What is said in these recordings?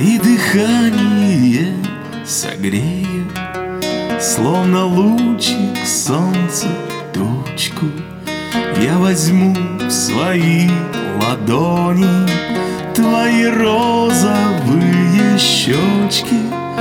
и дыхание согрею, словно лучик солнца тучку. Я возьму в свои ладони твои розовые щечки,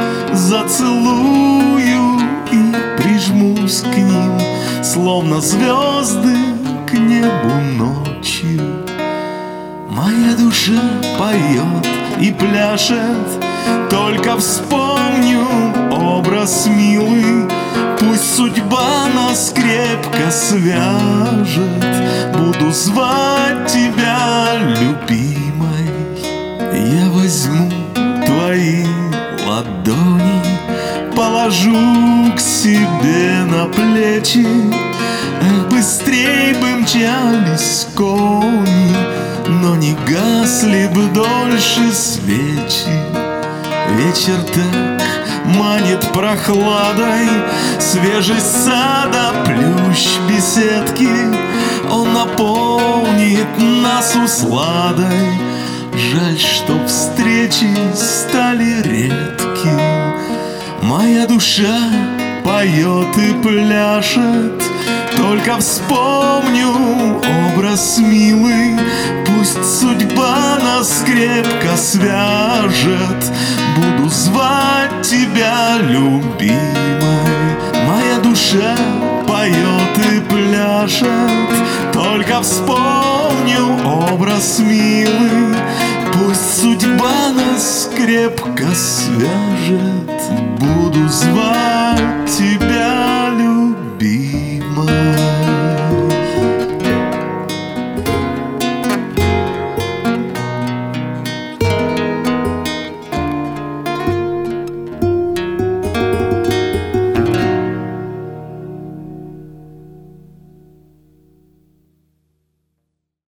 зацелую и прижмусь к ним, словно звезды к небу ночью. Моя душа поет и пляшет, только вспомню образ милый. Пусть судьба нас крепко свяжет, буду звать тебя любимой. Я возьму твои ладони, положу к себе на плечи. Эх, быстрей бы мчались кони, но не гасли бы дольше свечи. Вечер так манит прохладой, свежесть сада, плющ беседки. Он наполнит нас усладой. Жаль, что встречи стали редки. Моя душа поет и пляшет, только вспомню образ милый. Пусть судьба нас крепко свяжет, буду звать тебя любимой. Моя душа поет и пляшет, только вспомню образ милый. Пусть судьба нас крепко свяжет, буду звать тебя